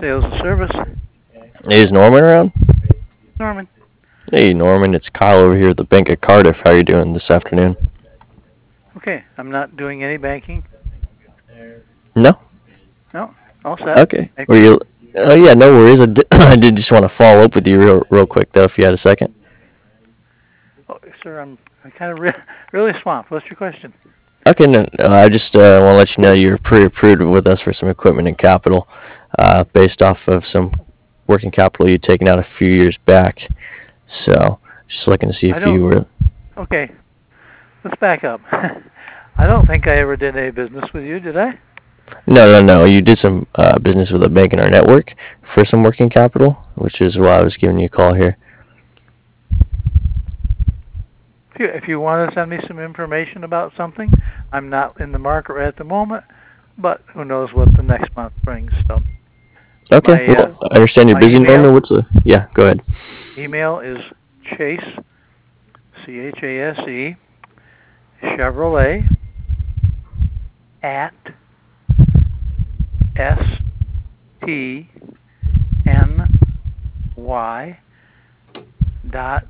Sales and Service. Is Norman around? Norman. Hey Norman, it's Kyle over here at the Bank of Cardiff. How are you doing this afternoon? Okay, I'm not doing any banking. No? No, all set. Okay. Thank Were you. you? Oh yeah, no worries. I did just want to follow up with you real quick though, if you had a second. Oh, sir, I'm kind of really swamped. What's your question? Okay, no, I just want to let you know you're pre-approved with us for some equipment and capital, based off of some working capital you'd taken out a few years back. So, just looking to see I if you don't. were. Okay, let's back up. I don't think I ever did any business with you, did I? No, no, no. You did some business with a bank in our network for some working capital, which is why I was giving you a call here. If you want to send me some information about something, I'm not in the market right at the moment, but who knows what the next month brings. So Okay. my Well, I understand you're my busy, email Norman. What's the? Yeah. Go ahead. email is Chase Chase Chevrolet at stny dot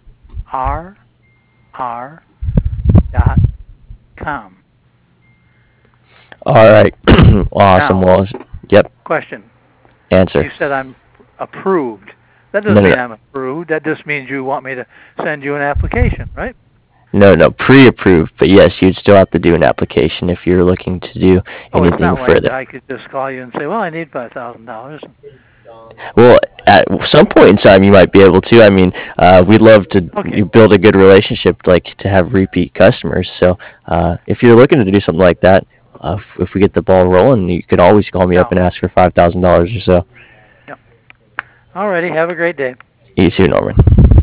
rr dot com. All right. Awesome. Now, Well, yep. question. Answer. You said I'm approved. That No, doesn't no, mean no. I'm approved. That just means you want me to send you an application, right? No, no, pre-approved, but yes, you'd still have to do an application if you're looking to do Oh, it's anything not like further. I could just call you and say, "Well, I need $5,000." Well, at some point in time, you might be able to. I mean, we'd love to Okay. build a good relationship, like to have repeat customers. So, if you're looking to do something like that, if we get the ball rolling, you could always call me up Now, and ask for $5,000 or so. yep. Alrighty. Have a great day. You too, Norman.